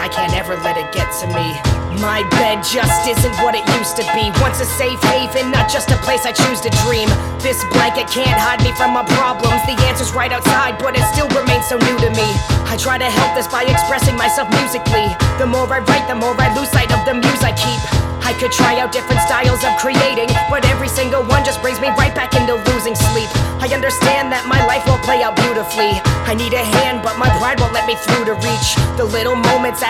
I can't ever let it get to me. My bed just isn't what it used to be. Once a safe haven, not just a place I choose to dream. This blanket can't hide me from my problems. The answer's right outside, but it still remains so new to me. I try to help this by expressing myself musically. The more I write, the more I lose sight of the muse I keep. I could try out different styles of creating, but every single one just brings me right back into losing sleep. I understand that my life won't play out beautifully. I need a hand, but my pride won't let me through to reach the little moments